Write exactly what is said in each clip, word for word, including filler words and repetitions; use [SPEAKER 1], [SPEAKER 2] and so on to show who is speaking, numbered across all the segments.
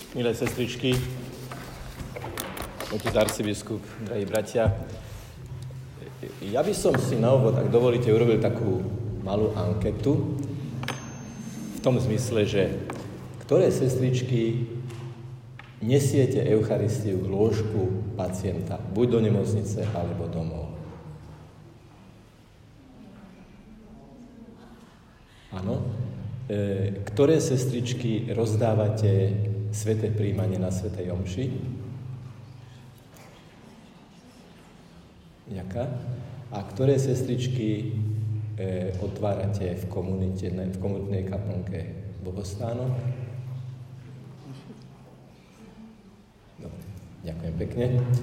[SPEAKER 1] Milé sestričky, otec arcibiskup, drahí bratia, ja by som si na úvod, ak dovolíte, urobil takú malú anketu v tom zmysle, že ktoré sestričky nesiete Eucharistiu k lôžku pacienta, buď do nemocnice, alebo domov. Áno. E, ktoré sestričky rozdávate sväté prijímanie na svätej omši? Ďaká. A ktoré sestričky e, otvárate v komunite, v komunitnej kaplnke bohostánok? Dobre, ďakujem pekne.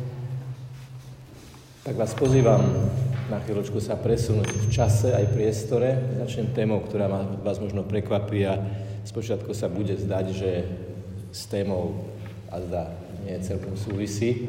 [SPEAKER 1] Tak vás pozývam na chvíľočku sa presunúť v čase aj priestore. Začnem témou, ktorá vás možno prekvapí a spočiatku sa bude zdať, že s témou a zdá nie celkom súvisí.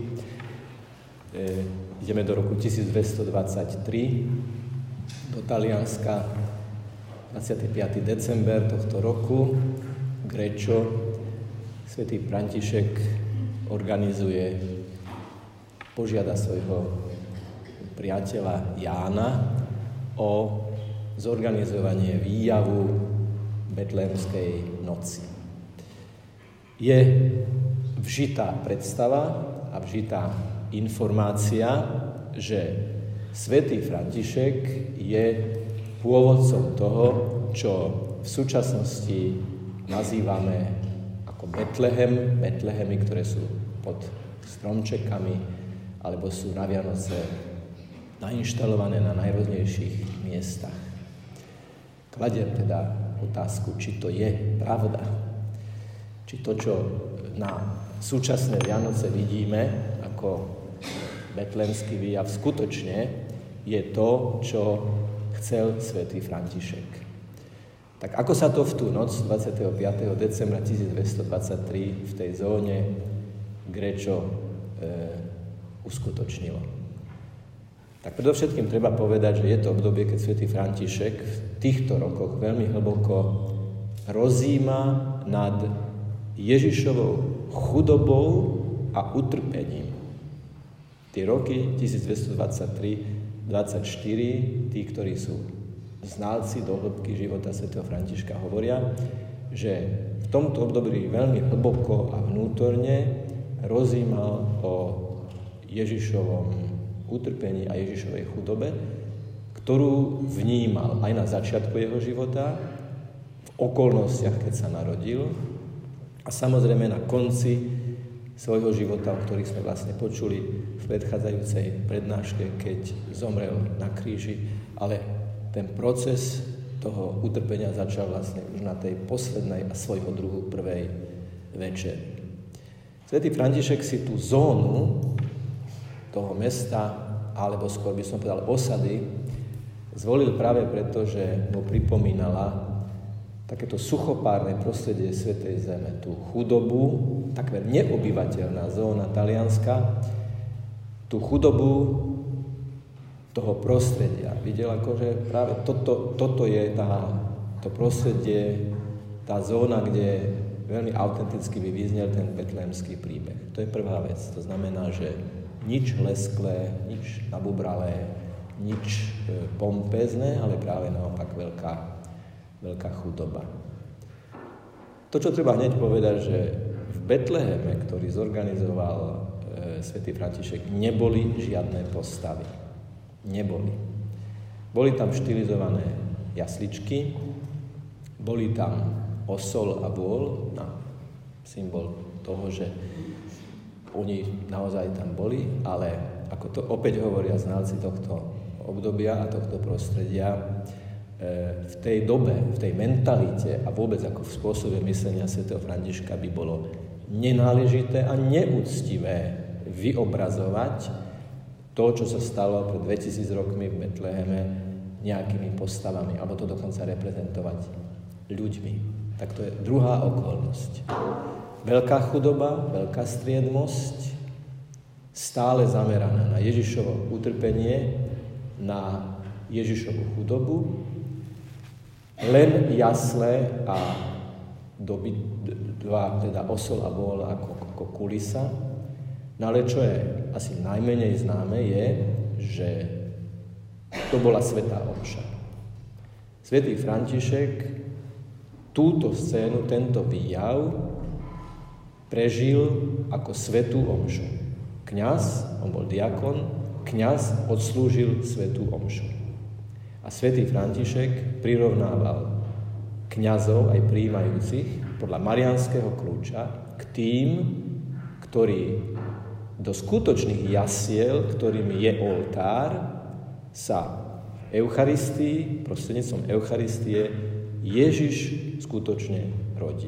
[SPEAKER 1] E, ideme do roku tisícdvestodvadsaťtri do Talianska. dvadsiateho piateho december tohto roku Grečo, svätý František organizuje, požiada svojho priateľa Jána o zorganizovanie výjavu Betlémskej noci. Je vžitá predstava a vžitá informácia, že svätý František je pôvodcom toho, čo v súčasnosti nazývame ako Betlehem, Betlehemy, ktoré sú pod stromčekami alebo sú na Vianoce nainštalované na najrôznejších miestach. Kladiem teda otázku, či to je pravda. Či to, čo na súčasné Vianoce vidíme ako betlémsky výjav, skutočne je to, čo chcel svätý František. Tak ako sa to v tú noc dvadsiateho piateho decembra tisícdvestodvadsaťtri v tej zóne Grečo e, uskutočnilo? Tak predovšetkým treba povedať, že je to obdobie, keď svätý František v týchto rokoch veľmi hlboko rozíma nad Ježišovou chudobou a utrpením. Tie roky tisícdvestodvadsaťtri dvadsaťštyri, tí, ktorí sú znalci do hĺbky života svätého Františka, hovoria, že v tomto období veľmi hlboko a vnútorne rozímal o Ježišovom utrpení a Ježišovej chudobe, ktorú vnímal aj na začiatku jeho života, v okolnostiach, keď sa narodil, a samozrejme na konci svojho života, o ktorých sme vlastne počuli v predchádzajúcej prednáške, keď zomrel na kríži, ale ten proces toho utrpenia začal vlastne už na tej poslednej a svojho druhu prvej večeri. Svätý František si tú zónu toho mesta, alebo skôr by som povedal osady, zvolil práve preto, že mu pripomínala takéto suchopárne prostredie Svätej Zeme, tú chudobu, takmer neobyvateľná zóna Talianska, tú chudobu toho prostredia. Videl, akože práve toto, toto je tá, to prostredie, tá zóna, kde veľmi autenticky by vyznel ten betlémsky príbeh. To je prvá vec. To znamená, že nič lesklé, nič nabubralé, nič e, pompezné, ale práve naopak veľká, veľká chudoba. To, čo treba hneď povedať, že v Betleheme, ktorý zorganizoval e, svätý František, neboli žiadne postavy. Neboli. Boli tam štilizované jasličky, boli tam osol a vôl, no, symbol toho, že oni naozaj tam boli, ale ako to opäť hovoria znalci tohto obdobia a tohto prostredia, v tej dobe, v tej mentalite a vôbec ako v spôsobe myslenia svätého Františka by bolo nenáležité a neúctivé vyobrazovať to, čo sa stalo pred dvetisíc rokmi v Betleheme nejakými postavami, alebo to dokonca reprezentovať ľuďmi. Tak to je druhá okolnosť. Veľká chudoba, veľká striedmosť, stále zameraná na Ježišovo utrpenie, na Ježišovu chudobu, len jasle a doby, dva, teda osol a vôľ ako, ako kulisa. No ale čo je asi najmenej známe je, že to bola svätá omša. Svätý František túto scénu, tento výjav prežil ako svätú omšu. Kňaz, on bol diakon, kňaz odslúžil svätú omšu. A svätý František prirovnával kňazov aj prijímajúcich podľa mariánskeho kľúča k tým, ktorí do skutočných jasiel, ktorými je oltár, sa v Eucharistii, prostredníctvom Eucharistie, Ježiš skutočne rodí.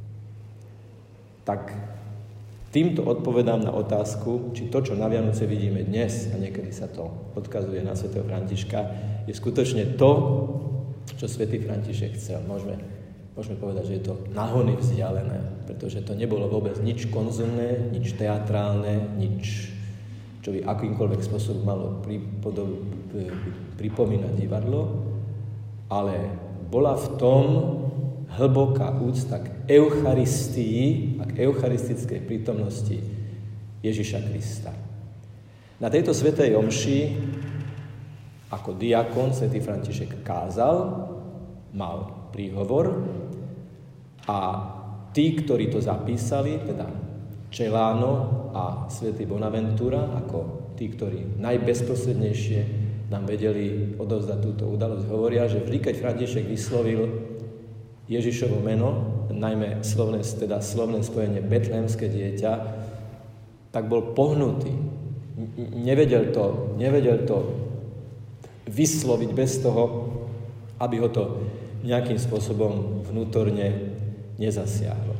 [SPEAKER 1] Tak týmto odpovedám na otázku, či to, čo na Vianoce vidíme dnes, a niekedy sa to odkazuje na svätého Františka, je skutočne to, čo svätý František chcel. Môžeme, môžeme povedať, že je to nahony vzdialené, pretože to nebolo vôbec nič konzumné, nič teatrálne, nič, čo by akýmkoľvek spôsobom malo pripodob, pripomínať divadlo, ale bola v tom hlboká úcta k Eucharistii a k eucharistickej prítomnosti Ježiša Krista. Na tejto svätej omši ako diakon svätý František kázal, mal príhovor a tí, ktorí to zapísali, teda Celano a svätý Bonaventura, ako tí, ktorí najbezprostrednejšie nám vedeli odovzdať túto udalosť, hovoria, že vždy, keď František vyslovil Ježišovo meno, najmä slovné, teda slovné spojenie betlehemské dieťa, tak bol pohnutý. Nevedel to, nevedel to vysloviť bez toho, aby ho to nejakým spôsobom vnútorne nezasiahlo.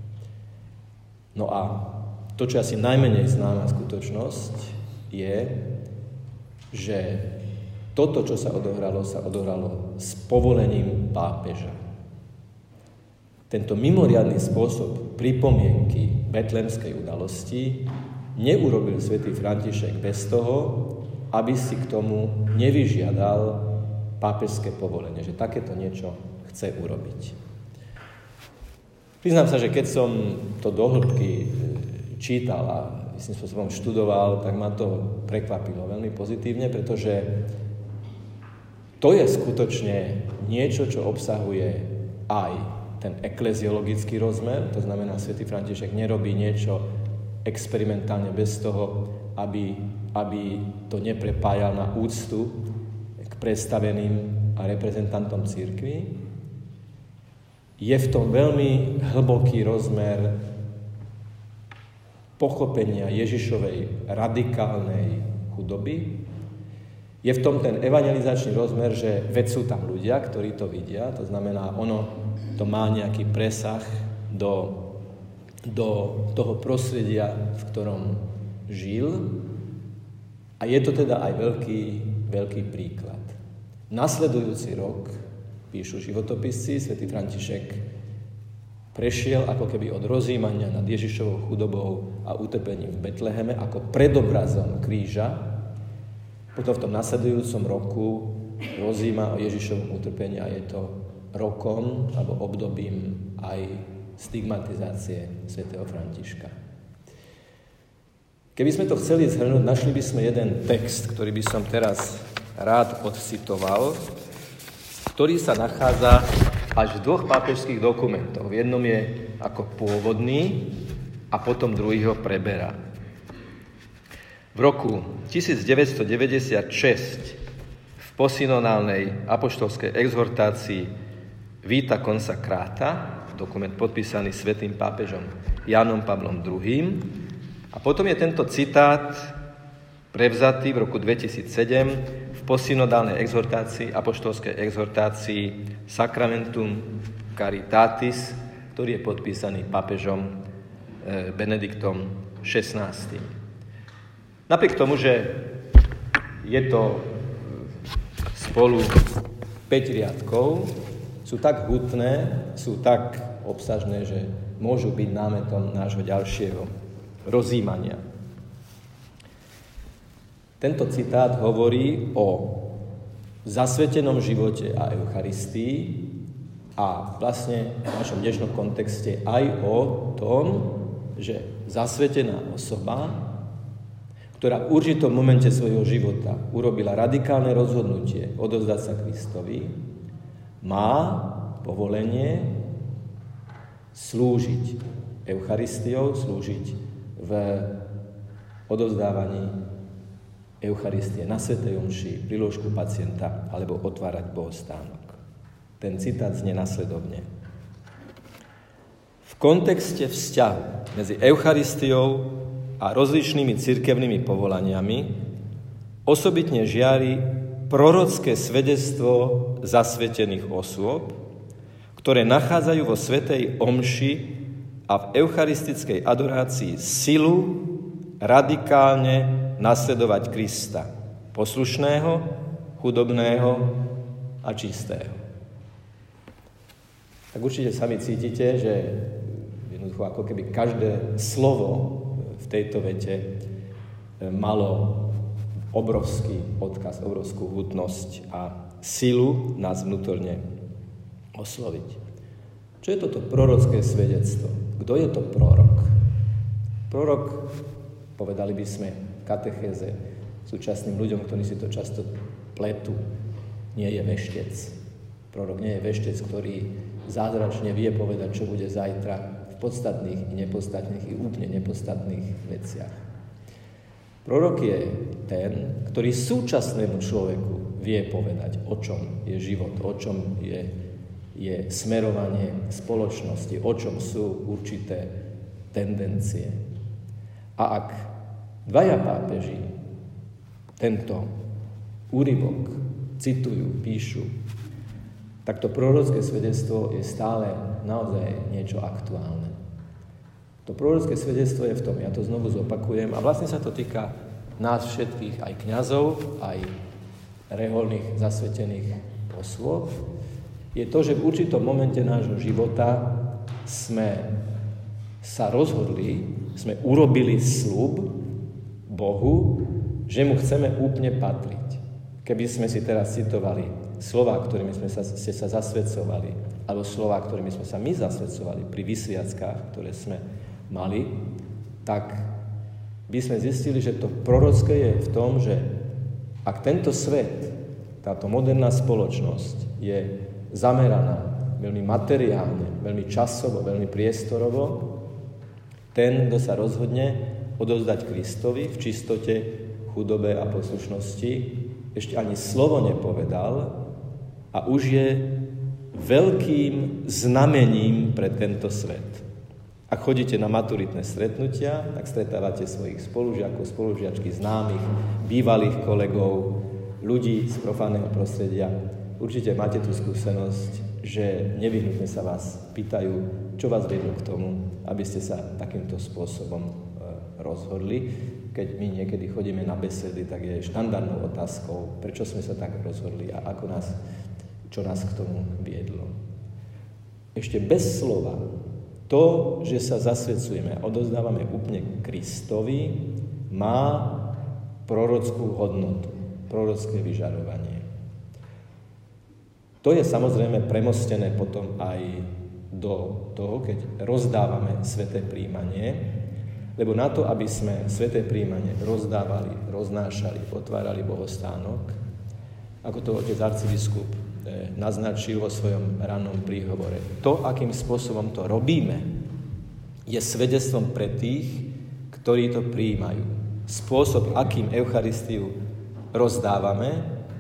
[SPEAKER 1] No a to, čo asi najmenej známa skutočnosť, je, že toto, čo sa odohralo, sa odohralo s povolením pápeža. Tento mimoriadny spôsob pripomienky betlémskej udalosti neurobil svätý František bez toho, aby si k tomu nevyžiadal pápežské povolenie, že takéto niečo chce urobiť. Priznám sa, že keď som to do hĺbky čítal a istým spôsobom študoval, tak ma to prekvapilo veľmi pozitívne, pretože to je skutočne niečo, čo obsahuje aj ten ekleziologický rozmer, to znamená, svätý František nerobí niečo experimentálne bez toho, aby, aby to neprepájal na úctu k predstaveným a reprezentantom cirkvi. Je v tom veľmi hlboký rozmer pochopenia Ježišovej radikálnej chudoby. Je v tom ten evangelizačný rozmer, že veď sú tam ľudia, ktorí to vidia, to znamená, ono to má nejaký presah do, do toho prostredia, v ktorom žil. A je to teda aj veľký, veľký príklad. Nasledujúci rok, píšu životopisci, svätý František prešiel ako keby od rozjímania nad Ježišovou chudobou a utrpením v Betleheme ako predobrazom kríža. Potom v tom nasledujúcom roku rozjíma o Ježišovom utrpení a je to rokom alebo obdobím aj stigmatizácie svätého Františka. Keby sme to chceli zhrnúť, našli by sme jeden text, ktorý by som teraz rád odcitoval, ktorý sa nachádza až v dvoch pápežských dokumentoch. V jednom je ako pôvodný a potom druhý ho preberá. V roku tisícdeväťstodeväťdesiatšesť v posynodálnej apoštolskej exhortácii Vita Consacrata, dokument podpísaný svätým pápežom Jánom Pavlom druhým. A potom je tento citát prevzatý v roku dvetisícsedem v posynodálnej exhortácii, apoštolskej exhortácii Sacramentum Caritatis, ktorý je podpísaný pápežom Benediktom šestnástym. Napriek tomu, že je to spolu päť riadkov, sú tak hutné, sú tak obsažné, že môžu byť námetom nášho ďalšieho rozjímania. Tento citát hovorí o zasvetenom živote a Eucharistii A vlastne v našom dnešnom kontexte aj o tom, že zasvetená osoba, ktorá v určitom momente svojho života urobila radikálne rozhodnutie odovzdať sa Kristovi, má povolenie slúžiť Eucharistiou, slúžiť v odovzdávaní Eucharistie na svätej omši, pri lôžku pacienta alebo otvárať bohostánok. Ten citát znie nasledovne. V kontexte vzťahu medzi Eucharistiou a rozličnými cirkevnými povolaniami osobitne žiari prorocké svedectvo zasvetených osôb, ktoré nachádzajú vo svätej omši a v eucharistickej adorácii silu radikálne nasledovať Krista, poslušného, chudobného a čistého. Tak určite sami cítite, že jednoducho ako keby každé slovo v tejto vete malo obrovský odkaz, obrovskú hutnosť a silu nás vnútorne osloviť. Čo je toto prorocké svedectvo? Kto je to prorok? Prorok, povedali by sme v katechéze súčasným ľuďom, ktorí si to často pletú, nie je veštec. Prorok nie je veštec, ktorý zázračne vie povedať, čo bude zajtra v podstatných i nepodstatných i úplne nepodstatných veciach. Prorok je ten, ktorý súčasnému človeku vie povedať, o čom je život, o čom je, je smerovanie spoločnosti, o čom sú určité tendencie. A ak dvaja pápeži tento úryvok citujú, píšu, tak to prorocké svedectvo je stále naozaj niečo aktuálne. To prorocké svedectvo je v tom, ja to znovu zopakujem, a vlastne sa to týka nás všetkých, aj kňazov, aj reholných zasvetených osôb, je to, že v určitom momente nášho života sme sa rozhodli, sme urobili sľub Bohu, že mu chceme úplne patriť. Keby sme si teraz citovali slová, ktorými sme sa, ste sa zasvedcovali, alebo slová, ktorými sme sa my zasvedcovali pri vysviackách, ktoré sme mali, tak by sme zistili, že to prorocké je v tom, že ak tento svet, táto moderná spoločnosť je zameraná veľmi materiálne, veľmi časovo, veľmi priestorovo, ten, kto sa rozhodne odovzdať Kristovi v čistote, chudobe a poslušnosti, ešte ani slovo nepovedal a už je veľkým znamením pre tento svet. Ak chodíte na maturitné stretnutia, tak stretávate svojich spolužiakov, spolužiačky, známych, bývalých kolegov, ľudí z profánneho prostredia. Určite máte tú skúsenosť, že nevyhnutne sa vás pýtajú, čo vás vedlo k tomu, aby ste sa takýmto spôsobom rozhodli. Keď my niekedy chodíme na besedy, tak je štandardnou otázkou, prečo sme sa tak rozhodli a ako nás, čo nás k tomu viedlo. Ešte bez slova to, že sa zasvedcujeme a odovzdávame úplne Kristovi, má prorockú hodnotu, prorocké vyžarovanie. To je samozrejme premostené potom aj do toho, keď rozdávame sväté príjmanie, lebo na to, aby sme sväté príjmanie rozdávali, roznášali, otvárali bohostánok, ako to otec arcibiskup naznačil vo svojom rannom príhovore. To, akým spôsobom to robíme, je svedectvom pre tých, ktorí to prijímajú. Spôsob, akým Eucharistiu rozdávame,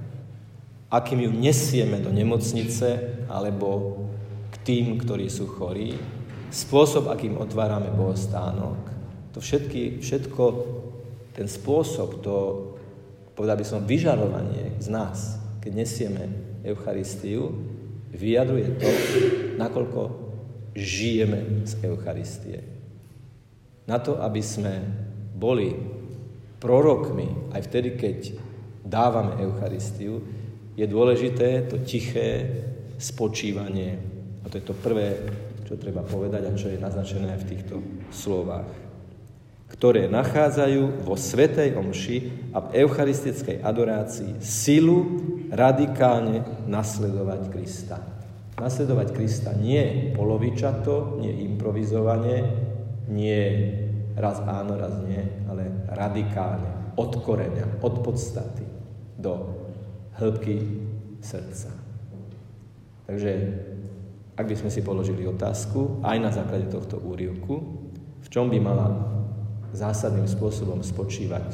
[SPEAKER 1] akým ju nesieme do nemocnice alebo k tým, ktorí sú chorí, spôsob, akým otvárame bohostánok, to všetky, všetko, ten spôsob, to, povedal by som, vyžarovanie z nás, keď nesieme Eucharistiu, vyjadruje to, nakoľko žijeme z Eucharistie. Na to, aby sme boli prorokmi, aj vtedy, keď dávame Eucharistiu, je dôležité to tiché spočívanie. A to je to prvé, čo treba povedať a čo je naznačené aj v týchto slovách, ktoré nachádzajú vo svätej omši a v eucharistickej adorácii silu radikálne nasledovať Krista. Nasledovať Krista nie polovičato, nie improvizovanie, nie raz áno, raz nie, ale radikálne, od koreňa, od podstaty do hĺbky srdca. Takže, ak by sme si položili otázku, aj na základe tohto úryvku, v čom by mala zásadným spôsobom spočívať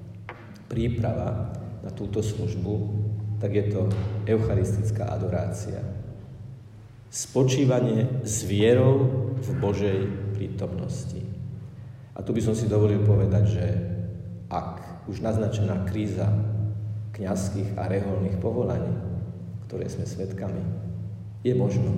[SPEAKER 1] príprava na túto službu, tak je to eucharistická adorácia. Spočívanie s vierou v Božej prítomnosti. A tu by som si dovolil povedať, že ak už naznačená kríza kňazských a reholných povolaní, ktoré sme svedkami, je možno,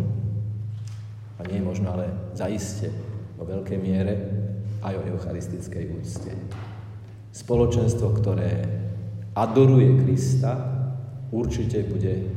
[SPEAKER 1] a nie je možno, ale zaiste vo veľkej miere aj o eucharistickej úcte. Spoločenstvo, ktoré adoruje Krista, určite bude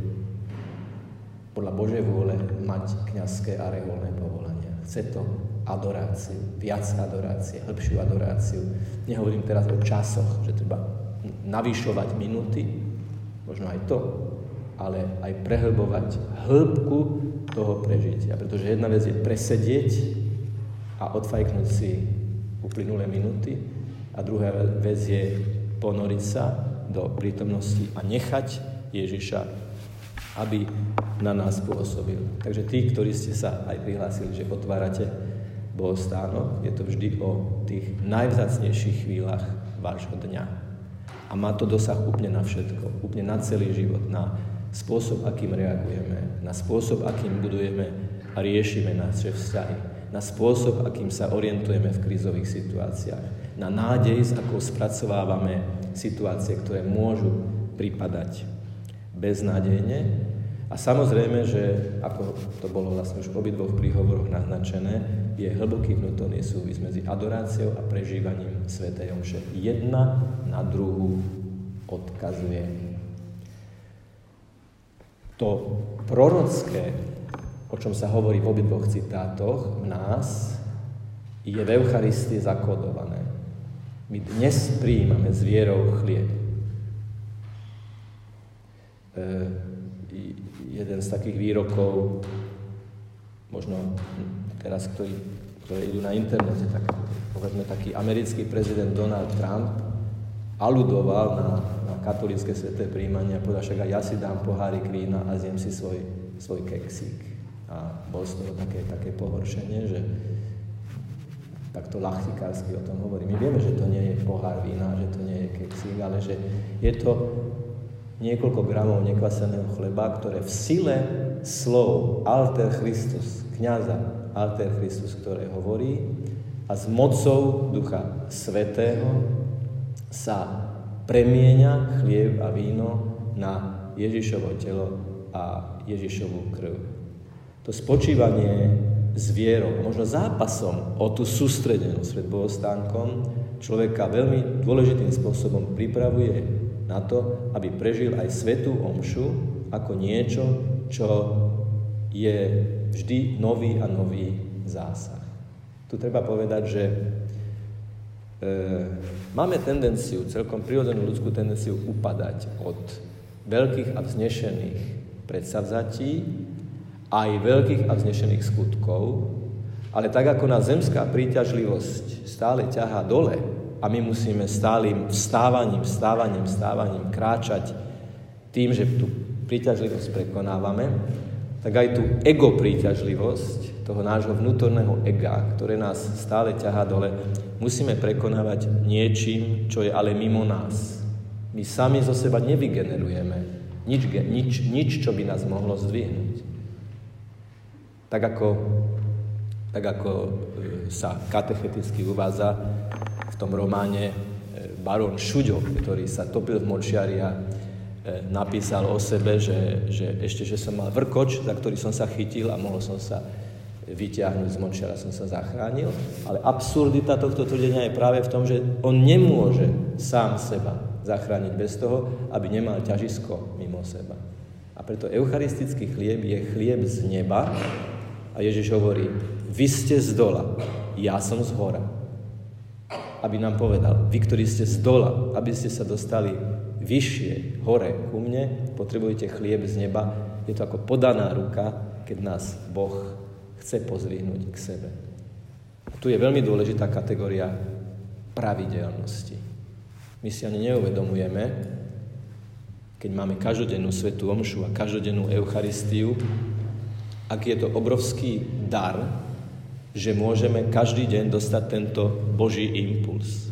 [SPEAKER 1] podľa Božej vôle mať kňazské a reholné povolania. Chce to adoráciu, viac adorácie, hĺbšiu adoráciu. Nehovorím teraz o časoch, že treba navyšovať minúty, možno aj to, ale aj prehlbovať hĺbku toho prežitia. Pretože jedna vec je presedieť a odfajknúť si uplynulé minúty a druhá vec je ponoriť sa do prítomnosti a nechať Ježiša, aby na nás pôsobil. Takže tí, ktorí ste sa aj prihlásili, že otvárate bohostánok, je to vždy o tých najvzácnejších chvíľach vášho dňa. A má to dosah úplne na všetko, úplne na celý život, na spôsob, akým reagujeme, na spôsob, akým budujeme a riešime naše vzťahy, na spôsob, akým sa orientujeme v krízových situáciách, na nádej, s akou spracovávame situácie, ktoré môžu pripadať beznádejne. A samozrejme, že ako to bolo vlastne už v obidvoch príhovoroch naznačené, je hlboký vnútorný súvis medzi adoráciou a prežívaním svätej omše. Jedna na druhú odkazuje. To prorocké, o čom sa hovorí v obidvoch citátoch, v nás je v Eucharistii zakodované. My dnes prijímame s vierou chlieb. E, jeden z takých výrokov, možno teraz, ktorí, ktoré idú na internete, tak povedzme taký americký prezident Donald Trump aludoval na, na katolícke sväté prijímanie a povedal, však aj ja si dám pohárik vína a zjem si svoj, svoj keksík. A bol z toho také, také pohoršenie, že takto ľachtikársky o tom hovorí. My vieme, že to nie je pohár vína, že to nie je keksík, ale že je to niekoľko gramov nekvaseného chleba, ktoré v sile slov Alter Christus, kňaza Alter Christus, ktoré hovorí, a s mocou Ducha Svätého sa premieňa chlieb a víno na Ježišovo telo a Ježišovú krv. To spočívanie s vierou, možno zápasom o tú sústredenosť pred bohostánkom, človeka veľmi dôležitým spôsobom pripravuje na to, aby prežil aj svätú omšu ako niečo, čo je vždy nový a nový zásah. Tu treba povedať, že e, máme tendenciu, celkom prirodzenú ľudskú tendenciu upadať od veľkých a vznešených predsavzatí aj veľkých a vznešených skutkov, ale tak ako nás zemská príťažlivosť stále ťahá dole, a my musíme stálym vstávaním, vstávaním, vstávaním kráčať tým, že tú príťažlivosť prekonávame, tak aj tú ego príťažlivosť toho nášho vnútorného ega, ktoré nás stále ťahá dole, musíme prekonávať niečím, čo je ale mimo nás. My sami zo seba nevygenerujeme nič, nič, nič čo by nás mohlo zdvihnúť. Tak ako, tak ako sa katecheticky uvádza v tom románe barón Šuďo, ktorý sa topil v močiari a napísal o sebe, že, že ešte, že som mal vrkoč, za ktorý som sa chytil a mohol som sa vyťahnuť z močiara, som sa zachránil. Ale absurdita tohto tvrdenia je práve v tom, že on nemôže sám seba zachrániť bez toho, aby nemal ťažisko mimo seba. A preto eucharistický chlieb je chlieb z neba a Ježiš hovorí, vy ste z dola, ja som z hora. Aby nám povedal, vy, ktorí ste z dola, aby ste sa dostali vyššie, hore ku mne, potrebujete chlieb z neba. Je to ako podaná ruka, keď nás Boh chce pozvihnúť k sebe. A tu je veľmi dôležitá kategória pravidelnosti. My si ani neuvedomujeme, keď máme každodennú svätú omšu a každodennú Eucharistiu, aký je to obrovský dar, že môžeme každý deň dostať tento Boží impuls.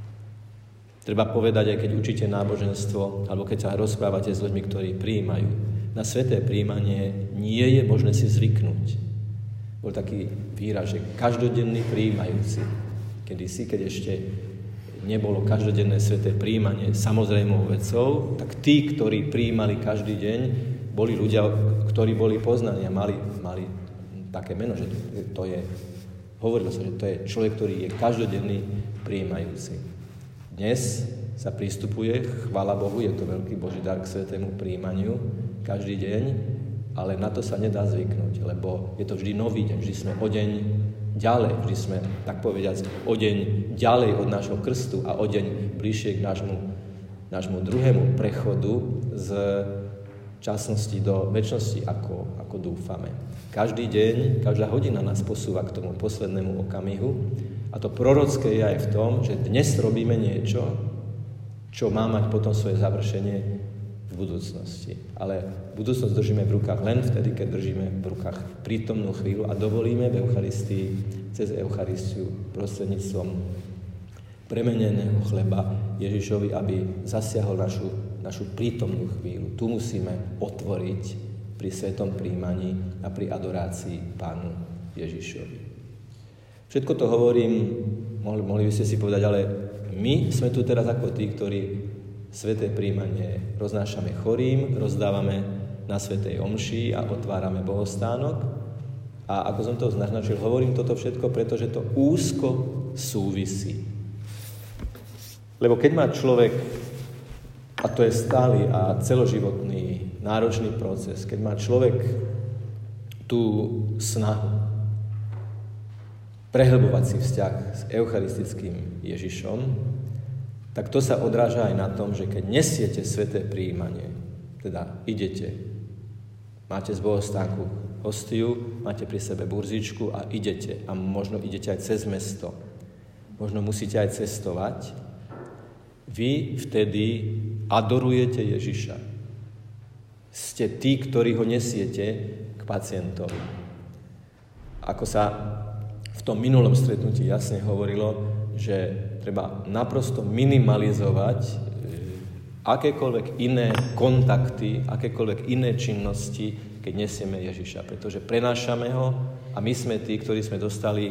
[SPEAKER 1] Treba povedať, aj keď učíte náboženstvo, alebo keď sa rozprávate s ľuďmi, ktorí prijímajú. Na sväté prijímanie nie je možné si zvyknúť. Bol taký výraz, že každodenný prijímajúci. Kedysi, keď ešte nebolo každodenné sväté prijímanie samozrejmou vecou, tak tí, ktorí prijímali každý deň, boli ľudia, ktorí boli poznaní a mali, mali také meno, že to je, hovorilo sa, že to je človek, ktorý je každodenný prijímajúci. Dnes sa pristupuje, chvála Bohu, je to veľký Boží dar k svätému prijímaniu každý deň, ale na to sa nedá zvyknúť, lebo je to vždy nový deň, vždy sme o deň ďalej, vždy sme, tak povediac, o deň ďalej od nášho krstu a o deň bližšie k nášmu, nášmu druhému prechodu z časnosti do večnosti, ako, ako dúfame. Každý deň, každá hodina nás posúva k tomu poslednému okamihu a to prorocké je aj v tom, že dnes robíme niečo, čo má mať potom svoje završenie v budúcnosti. Ale budúcnosť držíme v rukách len vtedy, keď držíme v rukách prítomnú chvíľu a dovolíme v Eucharistii, cez Eucharistiu, prostredníctvom premeneného chleba Ježišovi, aby zasiahol našu, našu prítomnú chvíľu. Tu musíme otvoriť pri svetom príjmaní a pri adorácii Pánu Ježišovi. Všetko to hovorím, mohli, mohli by ste si povedať, ale my sme tu teraz ako tí, ktorí sväté príjmanie roznášame chorým, rozdávame na svätej omši a otvárame bohostánok. A ako som to naznačil, hovorím toto všetko, pretože to úzko súvisí. Lebo keď má človek, a to je stály a celoživotný, náročný proces, keď má človek tú snahu prehlbovať si vzťah s eucharistickým Ježišom, tak to sa odráža aj na tom, že keď nesiete sväté prijímanie, teda idete, máte z bohostánku hostiu, máte pri sebe burzičku a idete, a možno idete aj cez mesto, možno musíte aj cestovať, vy vtedy adorujete Ježiša. Ste tí, ktorí ho nesiete k pacientovi. Ako sa v tom minulom stretnutí jasne hovorilo, že treba naprosto minimalizovať akékoľvek iné kontakty, akékoľvek iné činnosti, keď nesieme Ježiša. Pretože prenášame ho a my sme tí, ktorí sme dostali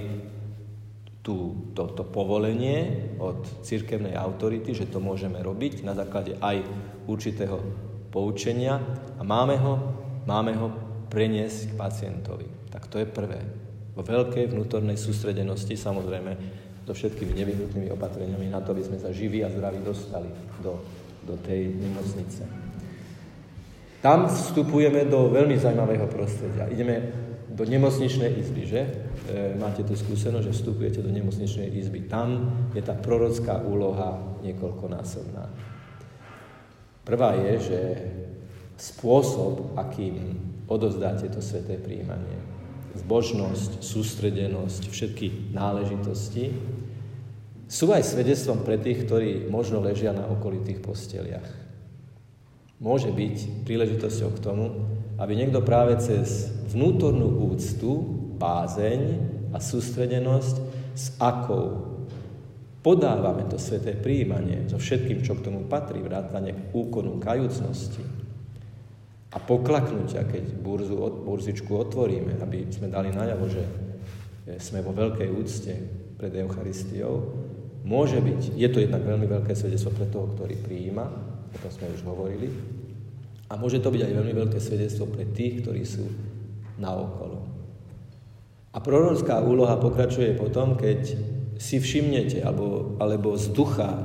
[SPEAKER 1] tú, to, to povolenie od cirkevnej autority, že to môžeme robiť na základe aj určitého poučenia a máme ho, máme ho preniesť k pacientovi. Tak to je prvé. Vo veľkej vnútornej sústredenosti, samozrejme, so všetkými nevyhnutnými opatreniami na to, aby sme sa živí a zdraví dostali do, do tej nemocnice. Tam vstupujeme do veľmi zaujímavého prostredia. Ideme do nemocničnej izby, že? E, máte tu skúsenosť, že vstupujete do nemocničnej izby. Tam je tá prorocká úloha niekoľkonásobná. Prvá je, že spôsob, akým odovzdáte to sväté prijímanie, zbožnosť, sústredenosť, všetky náležitosti, sú aj svedectvom pre tých, ktorí možno ležia na okolitých posteliach. Môže byť príležitosťou k tomu, aby niekto práve cez vnútornú úctu, bázeň a sústredenosť, s akou podávame to sväté prijímanie so všetkým, čo k tomu patrí, vrátane úkonu kajúcnosti, a poklaknutia, keď burzu, burzičku otvoríme, aby sme dali najavo, že sme vo veľkej úcte pred Eucharistiou, môže byť, je to jednak veľmi veľké svedectvo pre toho, ktorý prijíma, o tom sme už hovorili, a môže to byť aj veľmi veľké svedectvo pre tých, ktorí sú naokolo. A prorocká úloha pokračuje potom, keď si všimnete, alebo, alebo z ducha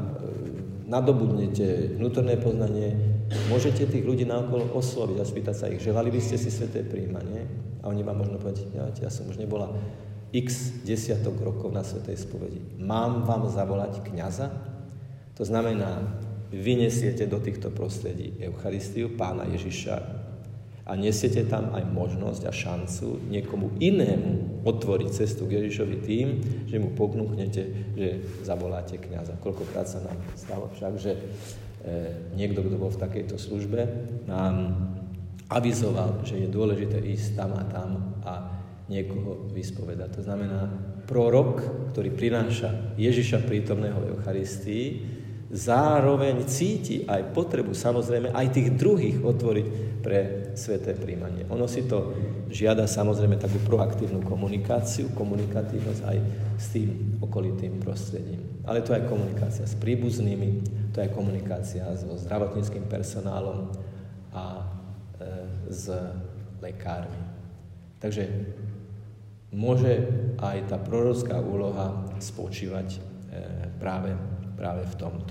[SPEAKER 1] nadobudnete vnútorné poznanie, môžete tých ľudí naokolo osloviť a spýtať sa ich, želali by ste si sväté prijímanie? A oni vám možno povedať, ja, ja som už nebola x desiatok rokov na svätej spovedi. Mám vám zavolať kňaza? To znamená, vy nesiete do týchto prostredí Eucharistiu Pána Ježiša. A A nesiete tam aj možnosť a šancu niekomu inému otvoriť cestu k Ježišovi tým, že mu ponúknete, že zavoláte kňaza. Koľkokrát sa nám stalo však, že e, niekto, kto bol v takejto službe, nám avizoval, že je dôležité ísť tam a tam a niekoho vyspovedať. To znamená, prorok, ktorý prináša Ježiša prítomného v Eucharistii, zároveň cíti aj potrebu, samozrejme, aj tých druhých otvoriť pre sväté príjmanie. Ono si to žiada samozrejme takú proaktívnu komunikáciu, komunikatívnosť aj s tým okolitým prostredím. Ale to je komunikácia s príbuznými, to je komunikácia so zdravotníckym personálom a e, s lekármi. Takže môže aj tá prorocká úloha spočívať e, práve, práve v tomto.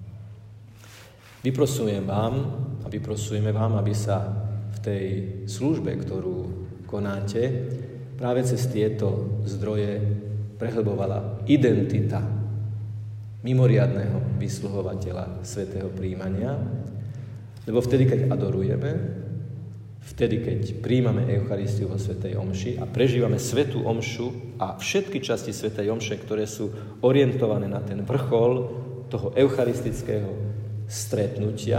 [SPEAKER 1] Vyprosujem vám a vyprosujeme vám, aby sa v tej službe, ktorú konáte, práve cez tieto zdroje prehlbovala identita mimoriadneho vysluhovateľa svätého príjmania, lebo vtedy, keď adorujeme, vtedy, keď príjmame Eucharistiu vo svätej omši a prežívame svätú omšu a všetky časti svätej omše, ktoré sú orientované na ten vrchol toho eucharistického stretnutia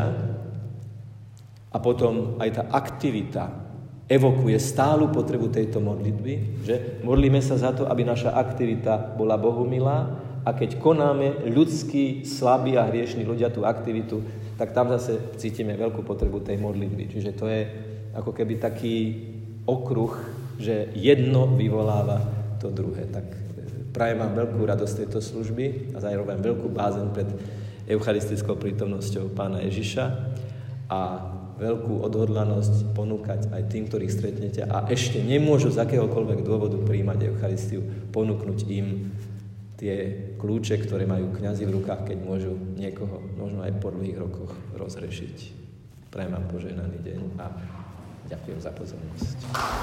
[SPEAKER 1] a potom aj tá aktivita evokuje stálu potrebu tejto modlitby, že modlíme sa za to, aby naša aktivita bola Bohumilá a keď konáme ľudskí, slabí a hriešní ľudia tú aktivitu, tak tam zase cítime veľkú potrebu tej modlitby. Čiže to je ako keby taký okruh, že jedno vyvoláva to druhé. Tak prajem vám veľkú radosť tejto služby a zároveň veľkú bázeň pred eucharistickou prítomnosťou Pána Ježiša a veľkú odhodlanosť ponúkať aj tým, ktorých stretnete a ešte nemôžu z akéhokoľvek dôvodu prijímať Eucharistiu, ponúknuť im tie kľúče, ktoré majú kňazi v rukách, keď môžu niekoho možno aj po dlhých rokoch rozrešiť. Prajem vám požehnaný deň a ďakujem za pozornosť.